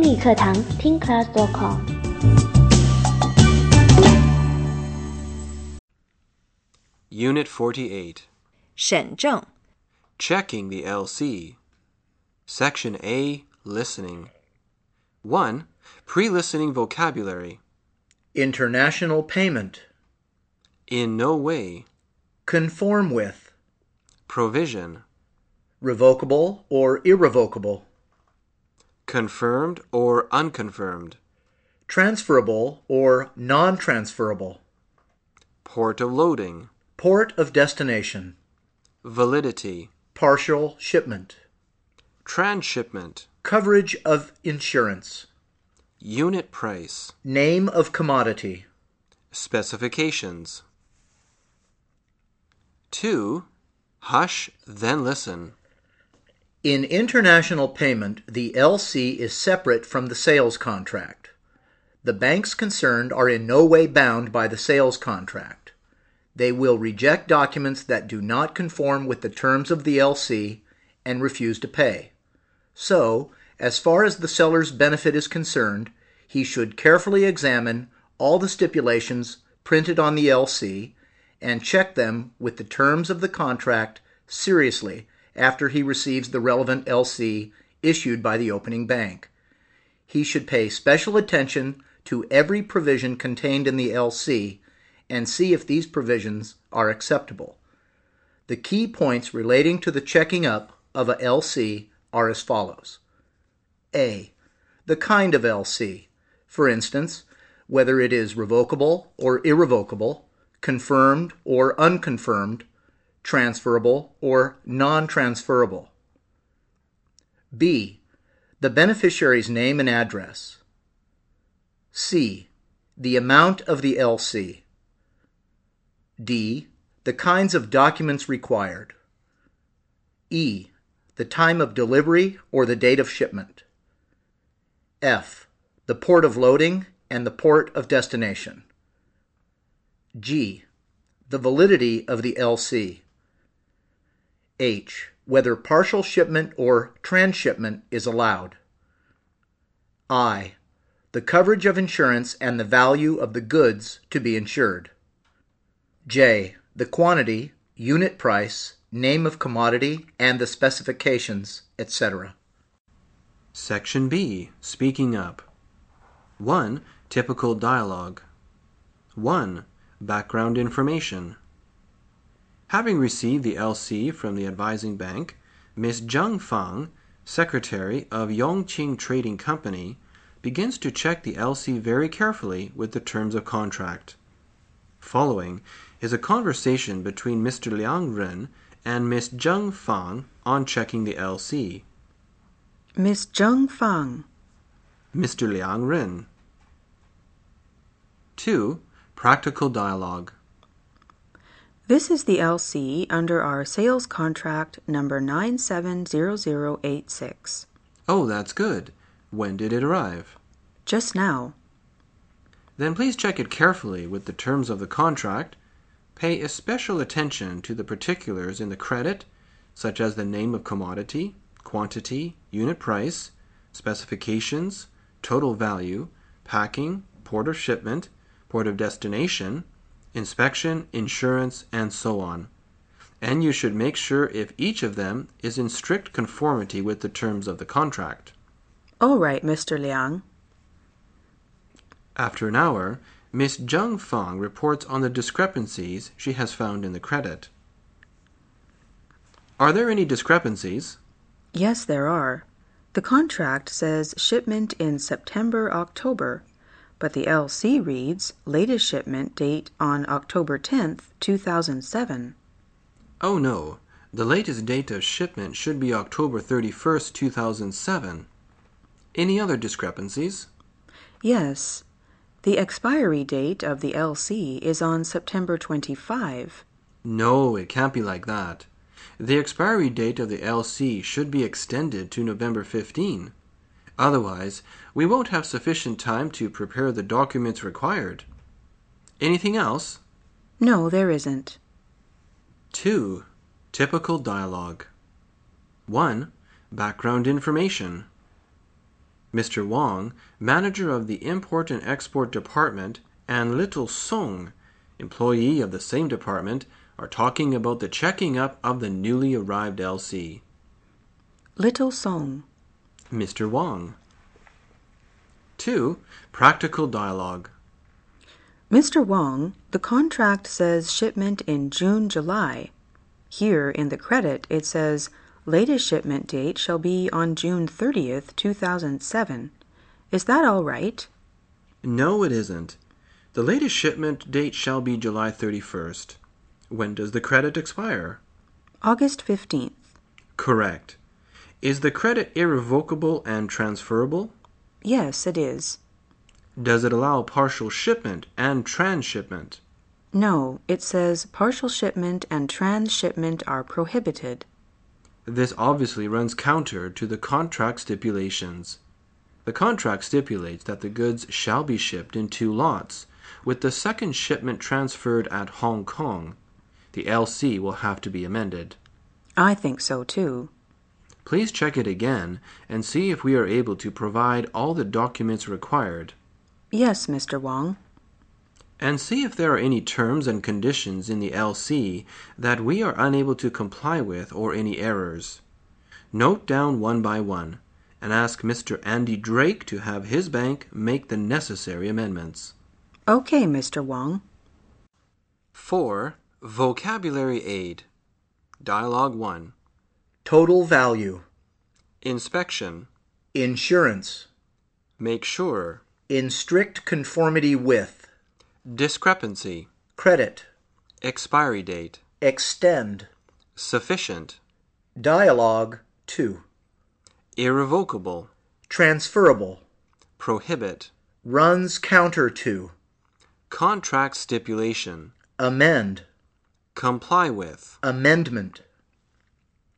英语课堂听 class.com。 Unit 48. 审证 Checking the LC. Section A. Listening. 1. Pre-listening vocabulary. International payment. In no way. Conform with. Provision. Revocable or irrevocable. Confirmed or unconfirmed. Transferable or non-transferable. Port of loading. Port of destination. Validity. Partial shipment. Transshipment. Coverage of insurance. Unit price. Name of commodity. Specifications. 2. Hush, then listen. In international payment, the LC is separate from the sales contract. The banks concerned are in no way bound by the sales contract. They will reject documents that do not conform with the terms of the LC and refuse to pay. So, as far as the seller's benefit is concerned, he should carefully examine all the stipulations printed on the LC and check them with the terms of the contract seriously after he receives the relevant LC issued by the opening bank. He should pay special attention to every provision contained in the LC and see if these provisions are acceptable. The key points relating to the checking up of a LC are as follows. A. The kind of LC. For instance, whether it is revocable or irrevocable, confirmed or unconfirmed, transferable or non-transferable. B. The beneficiary's name and address. C. The amount of the LC. D. The kinds of documents required. E. The time of delivery or the date of shipment. F. The port of loading and the port of destination. G. The validity of the LC. H. Whether partial shipment or transshipment is allowed. I. The coverage of insurance and the value of the goods to be insured. J. The quantity, unit price, name of commodity, and the specifications, etc. Section B. Speaking up. 1. Typical dialogue. 1. Background information. Having received the LC from the advising bank, Ms. Zheng Fang, secretary of Yongqing Trading Company, begins to check the LC very carefully with the terms of contract. Following is a conversation between Mr. Liang Ren and Ms. Zheng Fang on checking the LC. Miss Zheng Fang. Mr. Liang Ren. 2. Practical dialogue. This is the LC under our sales contract number 970086. Oh, that's good. When did it arrive? Just now. Then please check it carefully with the terms of the contract. Pay especial attention to the particulars in the credit, such as the name of commodity, quantity, unit price, specifications, total value, packing, port of shipment, port of destination, inspection, insurance, and so on. And you should make sure if each of them is in strict conformity with the terms of the contract. All right, Mr. Liang. After an hour, Miss Zheng Fang reports on the discrepancies she has found in the credit. Are there any discrepancies? Yes, there are. The contract says shipment in September-October, but the LC reads latest shipment date on October 10th, 2007. Oh no, the latest date of shipment should be October 31st, 2007. Any other discrepancies? Yes. The expiry date of the LC is on September 25. No, it can't be like that. The expiry date of the LC should be extended to November 15. Otherwise, we won't have sufficient time to prepare the documents required. Anything else? No, there isn't. 2. Typical dialogue. 1. Background information. Mr. Wang, manager of the Import and Export Department, and Little Song, employee of the same department, are talking about the checking up of the newly arrived LC. Little Song. Mr. Wang. 2. Practical dialogue. Mr. Wang, the contract says shipment in June-July. Here in the credit it says latest shipment date shall be on June 30th, 2007. Is that all right? No, it isn't. The latest shipment date shall be July 31st. When does the credit expire? August 15th. Correct. Is the credit irrevocable and transferable? Yes, it is. Does it allow partial shipment and transshipment? No, it says partial shipment and transshipment are prohibited. This obviously runs counter to the contract stipulations. The contract stipulates that the goods shall be shipped in 2 lots, with the second shipment transferred at Hong Kong. The LC will have to be amended. I think so too. Please check it again and see if we are able to provide all the documents required. Yes, Mr. Wang. And see if there are any terms and conditions in the LC that we are unable to comply with or any errors. Note down one by one and ask Mr. Andy Drake to have his bank make the necessary amendments. Okay, Mr. Wang. 4. Vocabulary aid. Dialogue 1. Total value. Inspection. Insurance. Make sure. In strict conformity with. Discrepancy. Credit. Expiry date. Extend. Sufficient. Dialogue 2. Irrevocable. Transferable. Prohibit. Runs counter to. Contract stipulation. Amend. Comply with. Amendment.